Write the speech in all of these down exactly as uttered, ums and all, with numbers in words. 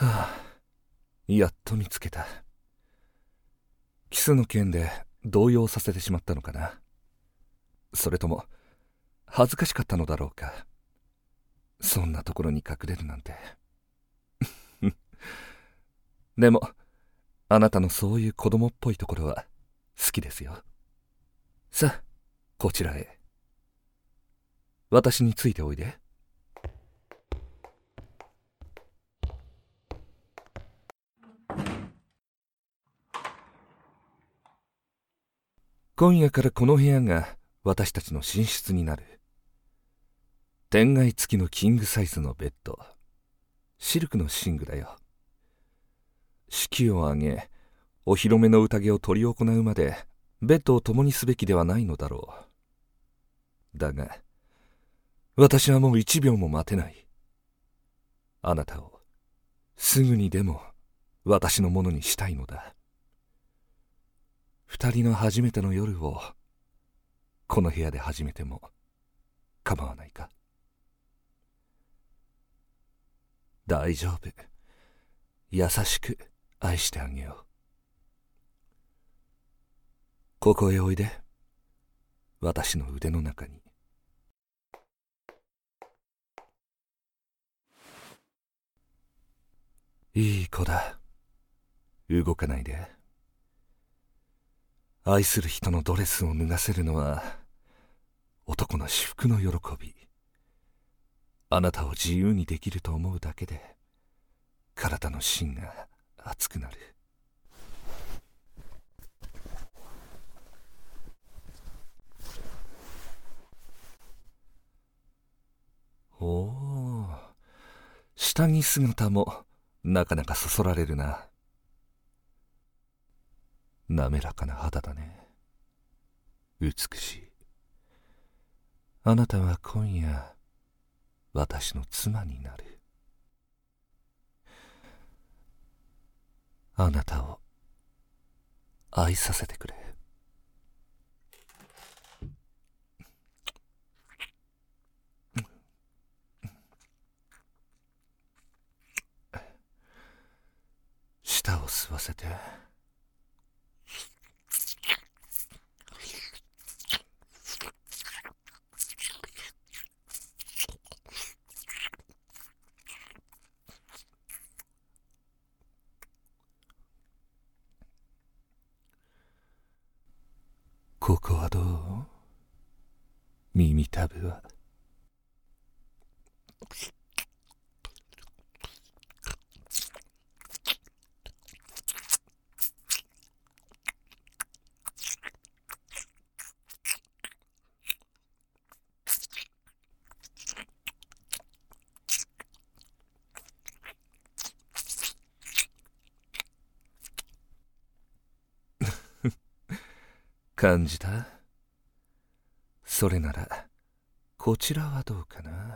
はあ、やっと見つけた。キスの件で動揺させてしまったのかな。それとも恥ずかしかったのだろうか。そんなところに隠れるなんて。でもあなたのそういう子供っぽいところは好きですよ。さあ、こちらへ。私についておいで。今夜からこの部屋が私たちの寝室になる。天蓋付きのキングサイズのベッド。シルクの寝具だよ。式を挙げ、お披露目の宴を執り行うまでベッドを共にすべきではないのだろう。だが私はもう一秒も待てない。あなたをすぐにでも私のものにしたいのだ。二人の初めての夜をこの部屋で始めても構わないか。大丈夫。優しく愛してあげよう。ここへおいで。私の腕の中に。いい子だ。動かないで。愛する人のドレスを脱がせるのは男の至福の喜び。あなたを自由にできると思うだけで体の芯が熱くなる。おお、下着姿もなかなかそそられるな。滑らかな肌だね。美しい。あなたは今夜私の妻になる。あなたを愛させてくれ。舌を吸わせて。ここはどう？耳たぶは。感じた？それならこちらはどうかな。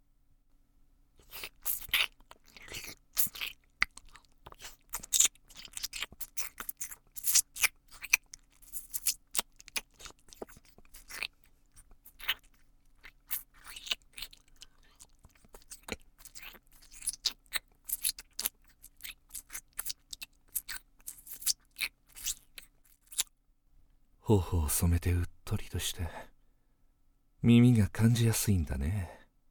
頬を染めてうっとりとして耳が感じやすいんだね。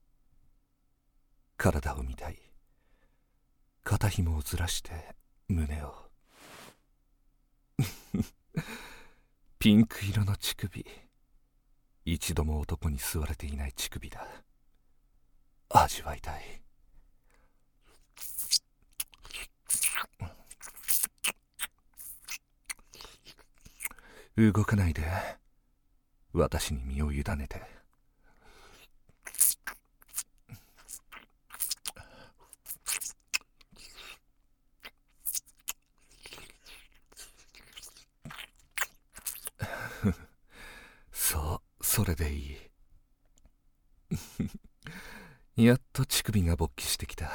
体を見たい。肩紐をずらして胸を。ピンク色の乳首。一度も男に吸われていない乳首だ。味わいたい。動かないで。私に身を委ねて。そう、それでいい。やっと乳首が勃起してきた。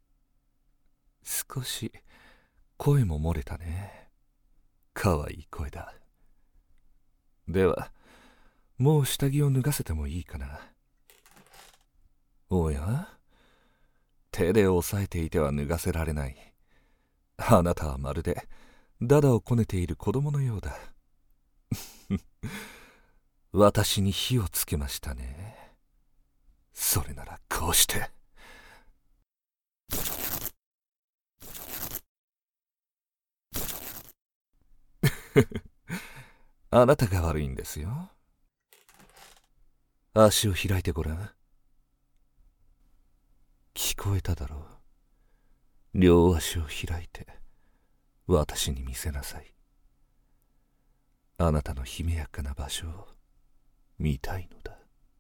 少し声も漏れたね。かわいい声だ。ではもう下着を脱がせてもいいかな。おや、手で押さえていては脱がせられない。 あなたはまるでダダをこねている子供のようだ。私に火をつけましたね。それならこうしてあなたが悪いんですよ。足を開いてごらん。聞こえただろう。両足を開いて私に見せなさい。あなたのひめやかな場所を見たいのだ。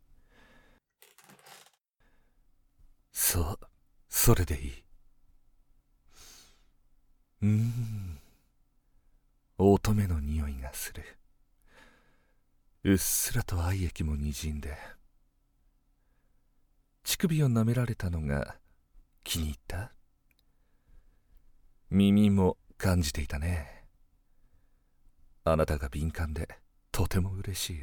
そう、それでいい。うーん、乙女の匂いがする。うっすらと愛液もにじんで、乳首を舐められたのが気に入った。耳も感じていたね。あなたが敏感でとても嬉しいよ。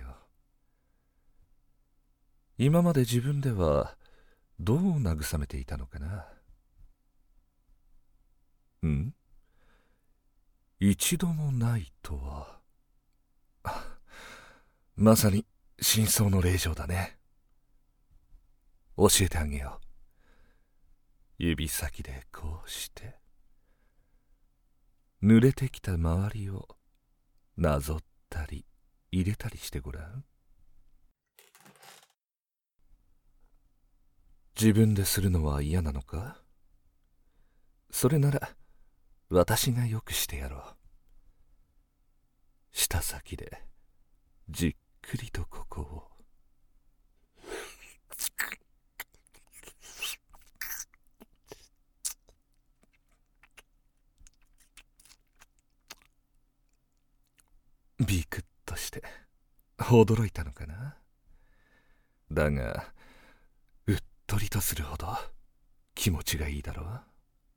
今まで自分ではどう慰めていたのかな。ん？一度もないとは。まさに真相の令状だね。教えてあげよう。指先でこうして濡れてきた周りをなぞったり入れたりしてごらん。自分でするのは嫌なのか？それなら私がよくしてやろう。舌先でじっくりとここを。ビクッとして驚いたのかな。だがうっとりとするほど気持ちがいいだろう。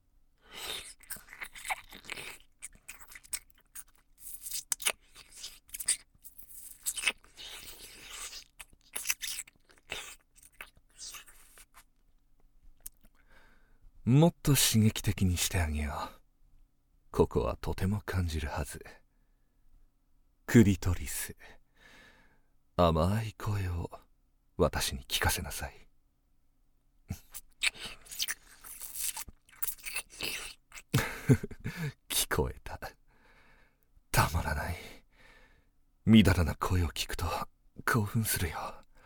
もっと刺激的にしてあげよう。ここはとても感じるはず。クリトリス、甘い声を私に聞かせなさい。聞こえた。たまらない。みだらな声を聞くと興奮するよ。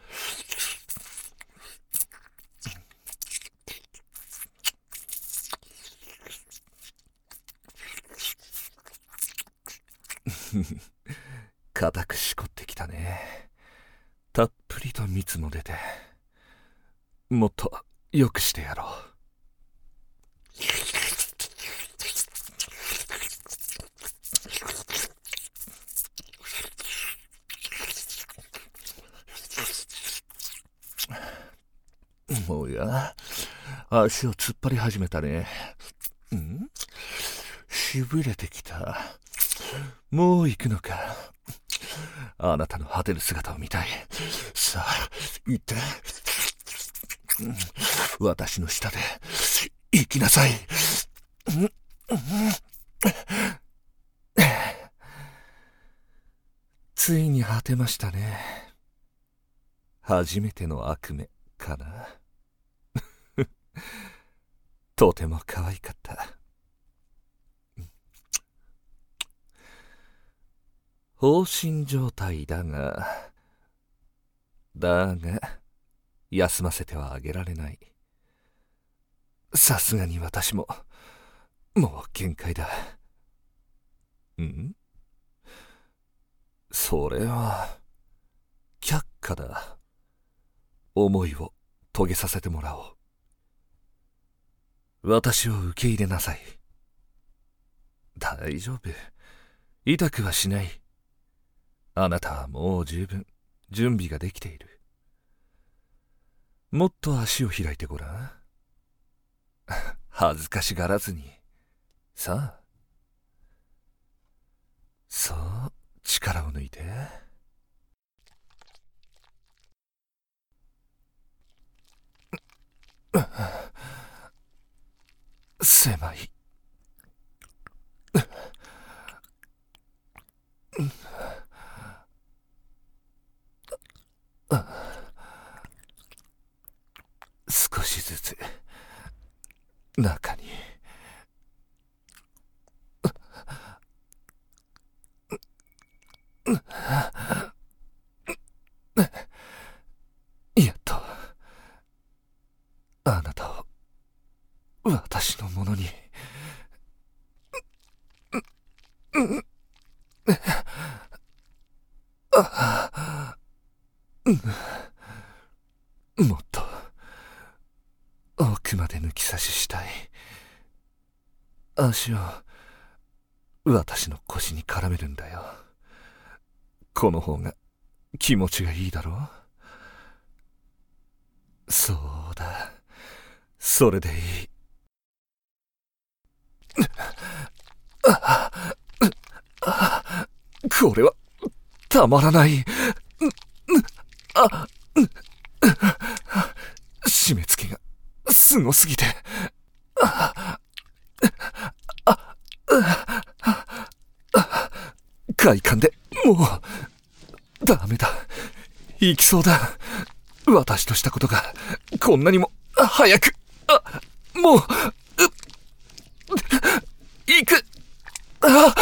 固くしこってきたね。たっぷりと蜜も出て、もっとよくしてやろう。もうや、足を突っ張り始めたね。ん？しびれてきた。もう行くのか。あなたの果てる姿を見たい。さあ、行って。私の下で行きなさい。ついに果てましたね。初めての悪夢かな。とても可愛かった。放心状態だが、だが、休ませてはあげられない。さすがに私も、もう限界だ。ん？それは、却下だ。思いを遂げさせてもらおう。私を受け入れなさい。大丈夫。痛くはしない。あなたはもう十分準備ができている。もっと足を開いてごらん。恥ずかしがらずに。さあ。そう、力を抜いて。狭い。 中にやっとあなたを私のものに。もっと奥まで抜き差ししたい。足を私の腰に絡めるんだよ。この方が気持ちがいいだろう。そうだ、それでいい。これはたまらない。あ、締め付けがすごすぎて。快感でもうダメだ。行きそうだ。私としたことがこんなにも早く。あ、もう行く。あ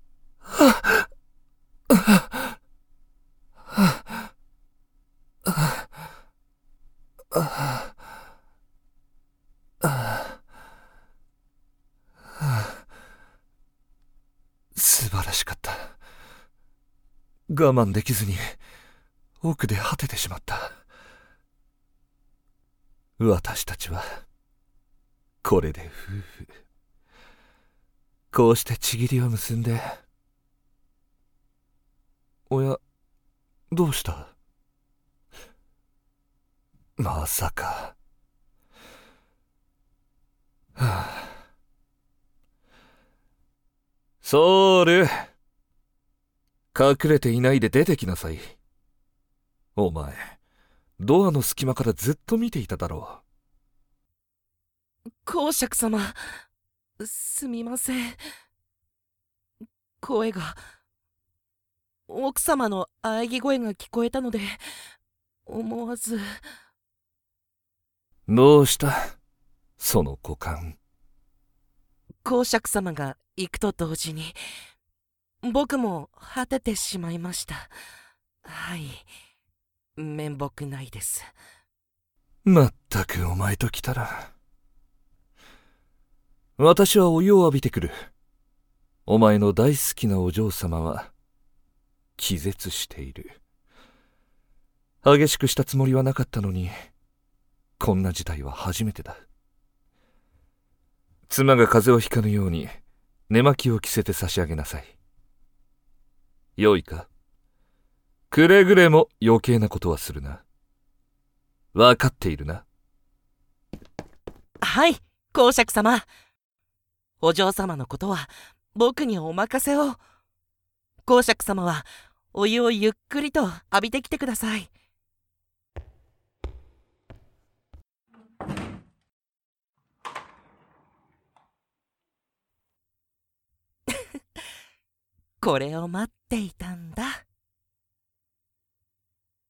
素晴らしかった。我慢できずに奥で果ててしまった。私たちはこれで夫婦。こうして契りを結んで。おや、どうした？まさか。はあ、ソウル、隠れていないで出てきなさい。お前、ドアの隙間からずっと見ていただろう。公爵様、すみません。声が、奥様の喘ぎ声が聞こえたので、思わず。 どうした、その股間。 公爵様が行くと同時に、僕も果ててしまいました。はい、面目ないです。 まったくお前と来たら。私はお湯を浴びてくる。お前の大好きなお嬢様は気絶している。激しくしたつもりはなかったのに、こんな事態は初めてだ。妻が風邪をひかぬように寝巻きを着せて差し上げなさい。よいか。くれぐれも余計なことはするな。わかっているな。 はい、公爵様。お嬢様のことは僕にお任せを。公爵様はお湯をゆっくりと浴びてきてください。これを待っていたんだ。